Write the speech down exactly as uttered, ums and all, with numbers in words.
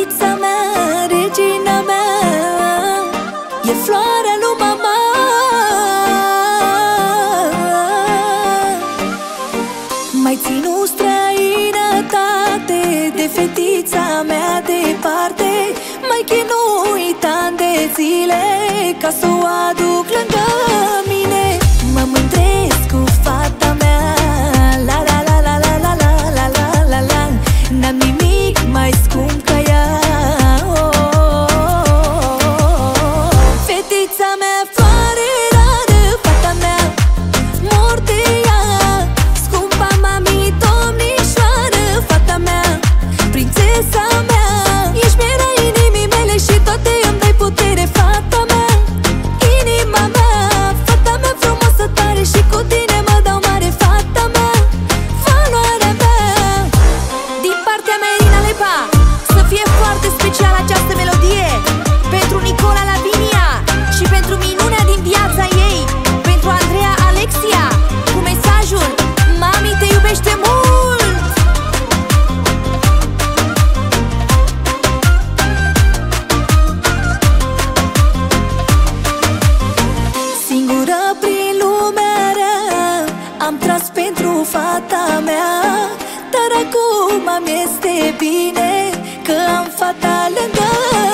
fetița mea, regina mea, e floarea lui mama. Mai ținu străinătate de fetița mea departe, mai chinuit ani de zile ca să o aduc lângă mine. Mă mândresc cu fata mea, la la la la la la la la la la la. N-am nimic mai scump ca ea, oh, oh, oh. Fetița mea, floare rară, fata mea, mor de ea. Scumpa mami, domnișoară, fata mea, prințesa mea, ești mera inimii mele și toate îmi dai putere, fata mea, inima mea, fata mea frumoasă tare și cu tine mă dau mare, fata mea, valoarea mea. Din partea mea, Irina Lepa, să fie foarte specială această melodie pentru Nicola Lavinia și pentru minunea din viața ei, pentru Andreea Alexia, cu mesajul: mami te iubește mult! Singură prin lumea rea am tras pentru fata mea, dar acum mi-este bine că am fata lângă